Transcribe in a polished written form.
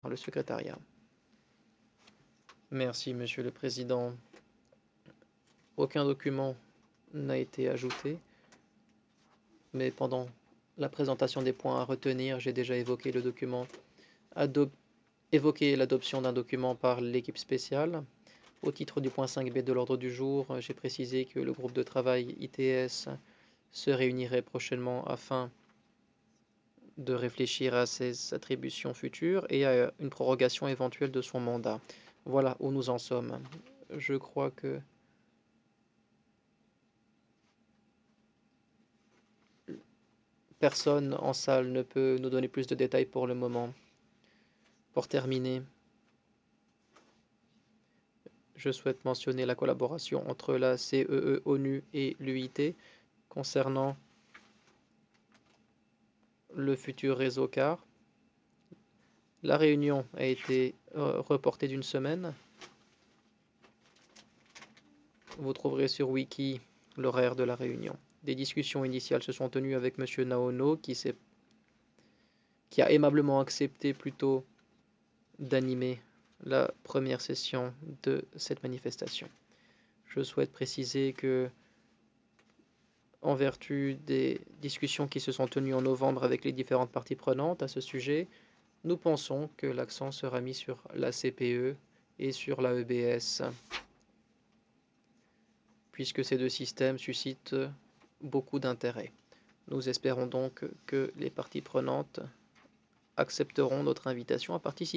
Le secrétariat. Merci, Monsieur le Président. Aucun document n'a été ajouté, mais pendant la présentation des points à retenir, j'ai déjà évoqué le document évoqué l'adoption d'un document par l'équipe spéciale. Au titre du point 5b de l'ordre du jour, j'ai précisé que le groupe de travail ITS se réunirait prochainement afin de réfléchir à ses attributions futures et à une prorogation éventuelle de son mandat. Voilà où nous en sommes. Je crois que personne en salle ne peut nous donner plus de détails pour le moment. Pour terminer, je souhaite mentionner la collaboration entre la CEE ONU et l'UIT concernant le futur réseau CAR. La réunion a été reportée d'une semaine. Vous trouverez sur Wiki l'horaire de la réunion. Des discussions initiales se sont tenues avec M. Naono qui a aimablement accepté plutôt d'animer la première session de cette manifestation. Je souhaite préciser que, en vertu des discussions qui se sont tenues en novembre avec les différentes parties prenantes à ce sujet, nous pensons que l'accent sera mis sur la CPE et sur la EBS, puisque ces deux systèmes suscitent beaucoup d'intérêt. Nous espérons donc que les parties prenantes accepteront notre invitation à participer.